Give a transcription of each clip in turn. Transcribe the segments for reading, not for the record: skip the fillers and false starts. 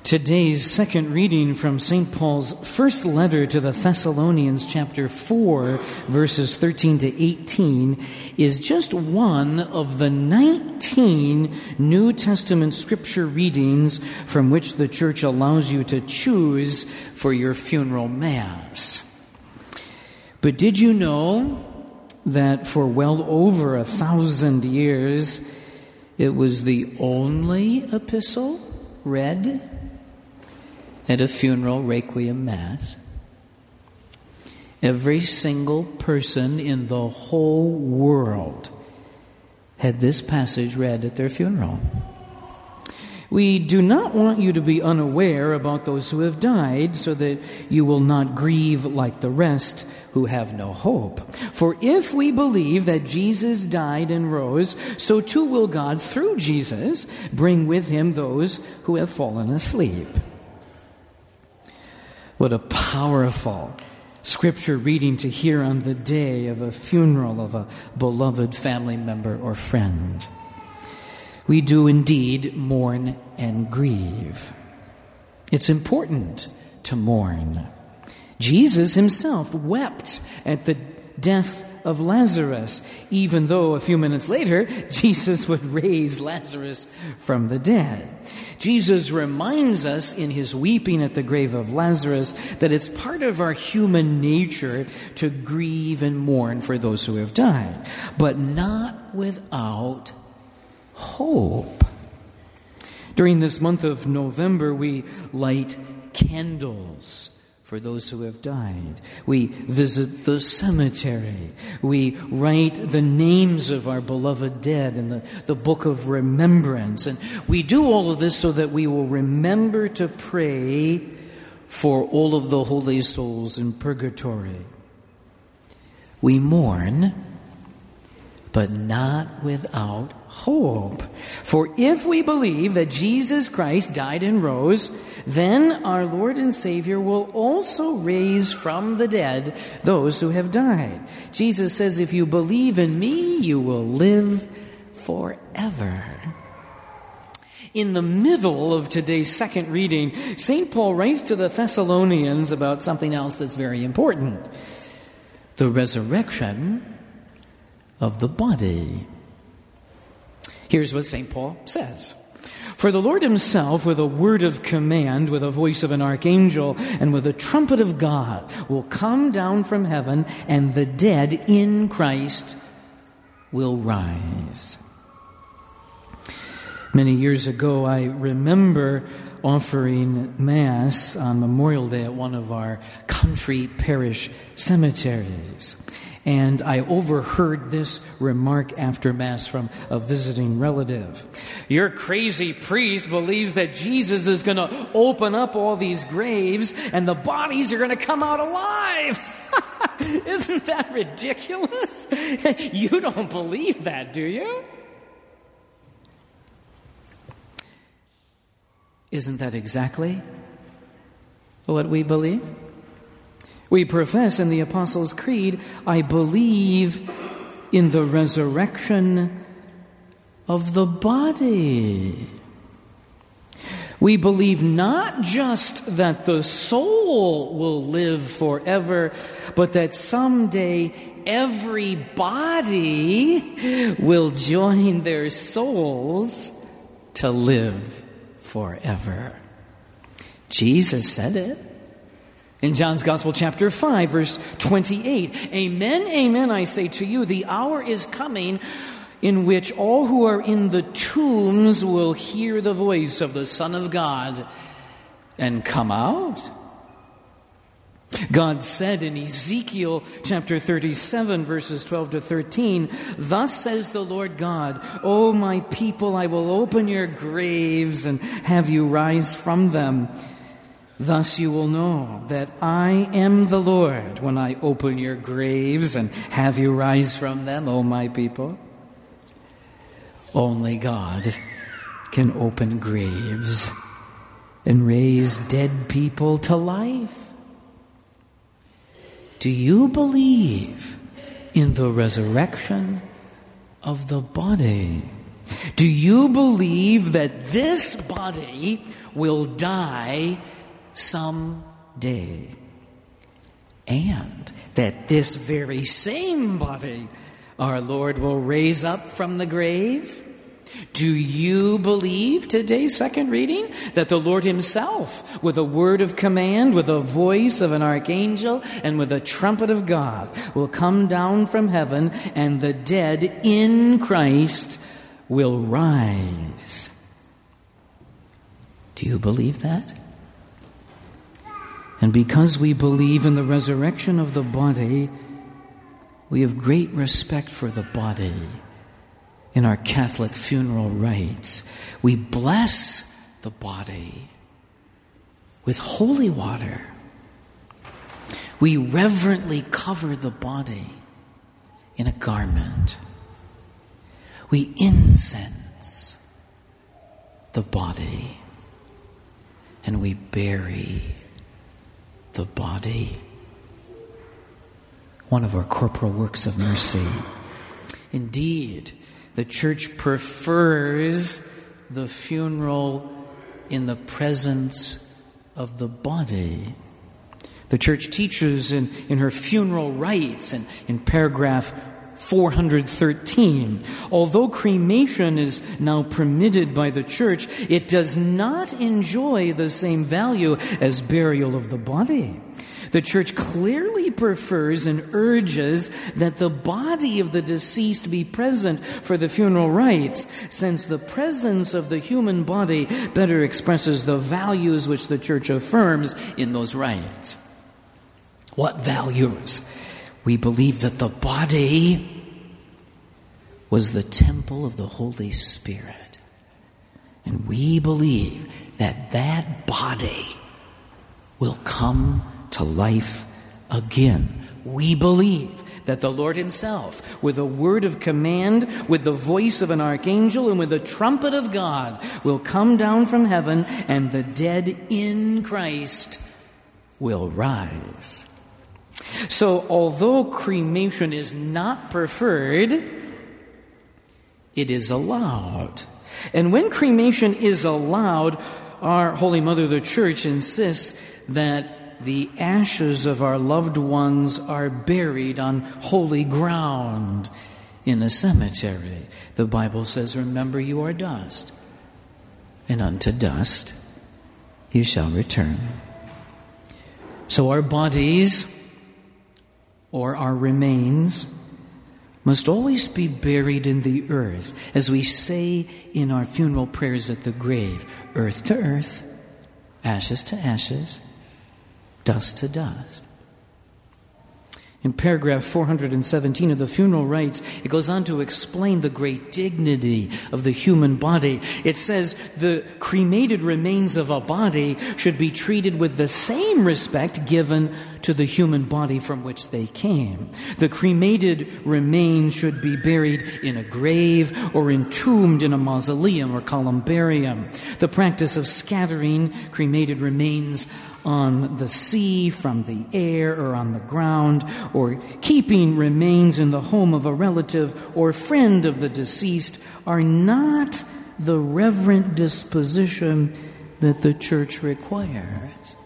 Today's second reading from St. Paul's first letter to the Thessalonians, chapter 4, verses 13 to 18, is just one of the 19 New Testament scripture readings from which the church allows you to choose for your funeral mass. But did you know that for well over 1,000 years, it was the only epistle read at a funeral requiem mass? Every single person in the whole world had this passage read at their funeral. We do not want you to be unaware about those who have died, so that you will not grieve like the rest who have no hope. For if we believe that Jesus died and rose, so too will God, through Jesus, bring with him those who have fallen asleep. What a powerful scripture reading to hear on the day of a funeral of a beloved family member or friend. We do indeed mourn and grieve. It's important to mourn. Jesus himself wept at the death of Lazarus, even though a few minutes later, Jesus would raise Lazarus from the dead. Jesus reminds us in his weeping at the grave of Lazarus that it's part of our human nature to grieve and mourn for those who have died, but not without hope. During this month of November, we light candles for those who have died. We visit the cemetery. We write the names of our beloved dead in the book of remembrance. And we do all of this so that we will remember to pray for all of the holy souls in purgatory. We mourn, but not without hope. For if we believe that Jesus Christ died and rose, then our Lord and Savior will also raise from the dead those who have died. Jesus says, if you believe in me, you will live forever. In the middle of today's second reading, St. Paul writes to the Thessalonians about something else that's very important: the resurrection of the body. Here's what St. Paul says. For the Lord himself, with a word of command, with a voice of an archangel, and with a trumpet of God, will come down from heaven, and the dead in Christ will rise. Many years ago, I remember offering Mass on Memorial Day at one of our country parish cemeteries. And I overheard this remark after Mass from a visiting relative. Your crazy priest believes that Jesus is going to open up all these graves and the bodies are going to come out alive. Isn't that ridiculous? You don't believe that, do you? Isn't that exactly what we believe? We profess in the Apostles' Creed, I believe in the resurrection of the body. We believe not just that the soul will live forever, but that someday every body will join their souls to live forever. Jesus said it. In John's Gospel, chapter 5, verse 28, Amen, amen, I say to you, the hour is coming in which all who are in the tombs will hear the voice of the Son of God and come out. God said in Ezekiel chapter 37, verses 12 to 13, Thus says the Lord God, O my people, I will open your graves and have you rise from them. Thus you will know that I am the Lord when I open your graves and have you rise from them, O my people. Only God can open graves and raise dead people to life. Do you believe in the resurrection of the body? Do you believe that this body will die someday? And that this very same body our Lord will raise up from the grave? Do you believe, today's second reading, that the Lord himself, with a word of command, with a voice of an archangel, and with a trumpet of God, will come down from heaven, and the dead in Christ will rise? Do you believe that? And because we believe in the resurrection of the body, we have great respect for the body. In our Catholic funeral rites, we bless the body with holy water. We reverently cover the body in a garment. We incense the body, and we bury the body. One of our corporal works of mercy. Indeed, the Church prefers the funeral in the presence of the body. The Church teaches in her funeral rites and in paragraph 413, although cremation is now permitted by the Church, it does not enjoy the same value as burial of the body. The Church clearly prefers and urges that the body of the deceased be present for the funeral rites, since the presence of the human body better expresses the values which the Church affirms in those rites. What values? We believe that the body was the temple of the Holy Spirit. And we believe that that body will come to life again. We believe that the Lord himself, with a word of command, with the voice of an archangel, and with the trumpet of God, will come down from heaven, and the dead in Christ will rise. So, although cremation is not preferred, it is allowed. And when cremation is allowed, our Holy Mother, the Church, insists that the ashes of our loved ones are buried on holy ground in a cemetery. The Bible says, "Remember, you are dust, and unto dust you shall return." So our bodies, or our remains, must always be buried in the earth, as we say in our funeral prayers at the grave: earth to earth, ashes to ashes, dust to dust. In paragraph 417 of the funeral rites, it goes on to explain the great dignity of the human body. It says the cremated remains of a body should be treated with the same respect given to the human body from which they came. The cremated remains should be buried in a grave or entombed in a mausoleum or columbarium. The practice of scattering cremated remains on the sea, from the air, or on the ground, or keeping remains in the home of a relative or friend of the deceased are not the reverent disposition that the Church requires.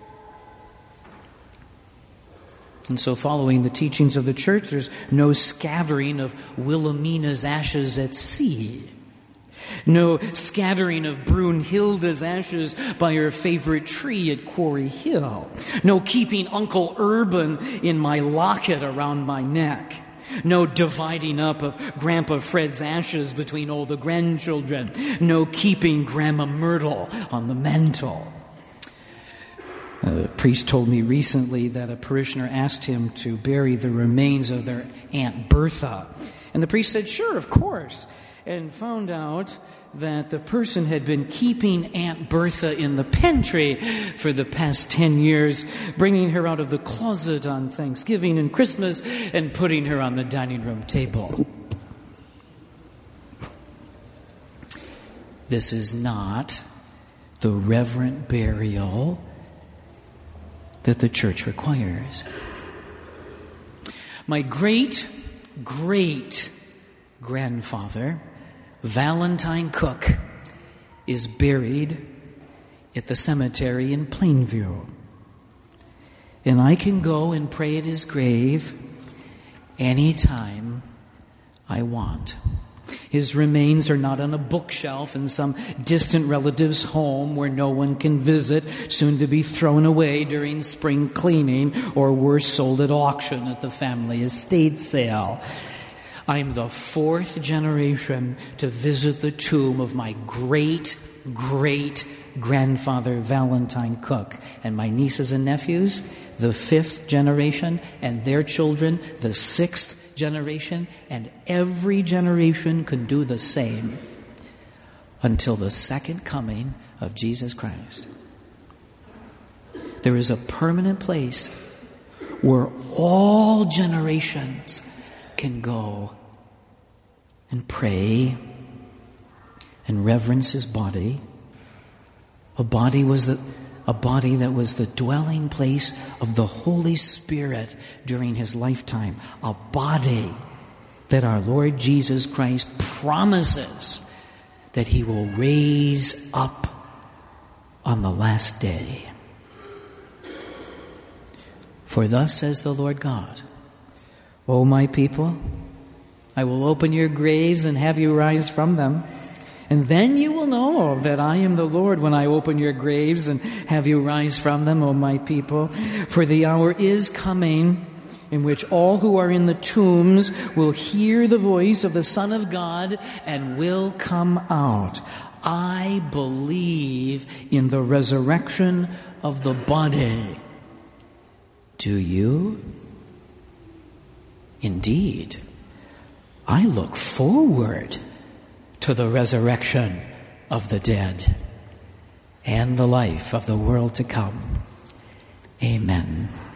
And so, following the teachings of the Church, there's no scattering of Wilhelmina's ashes at sea. No scattering of Brunhilde's ashes by her favorite tree at Quarry Hill. No keeping Uncle Urban in my locket around my neck. No dividing up of Grandpa Fred's ashes between all the grandchildren. No keeping Grandma Myrtle on the mantle. A priest told me recently that a parishioner asked him to bury the remains of their Aunt Bertha. And the priest said, "Sure, of course," and found out that the person had been keeping Aunt Bertha in the pantry for the past 10 years, bringing her out of the closet on Thanksgiving and Christmas and putting her on the dining room table. This is not the reverent burial that the Church requires. My great-great-grandfather Valentine Cook is buried at the cemetery in Plainview. And I can go and pray at his grave anytime I want. His remains are not on a bookshelf in some distant relative's home where no one can visit, soon to be thrown away during spring cleaning, or worse, sold at auction at the family estate sale. I'm the fourth generation to visit the tomb of my great-great-grandfather Valentine Cook, and my nieces and nephews, the fifth generation, and their children, the sixth generation, and every generation can do the same until the second coming of Jesus Christ. There is a permanent place where all generations can go and pray and reverence his body. A body that was the dwelling place of the Holy Spirit during his lifetime. A body that our Lord Jesus Christ promises that he will raise up on the last day. For thus says the Lord God, O my people, I will open your graves and have you rise from them. And then you will know that I am the Lord when I open your graves and have you rise from them, O my people. For the hour is coming in which all who are in the tombs will hear the voice of the Son of God and will come out. I believe in the resurrection of the body. Do you? Indeed, I look forward to the resurrection of the dead and the life of the world to come. Amen.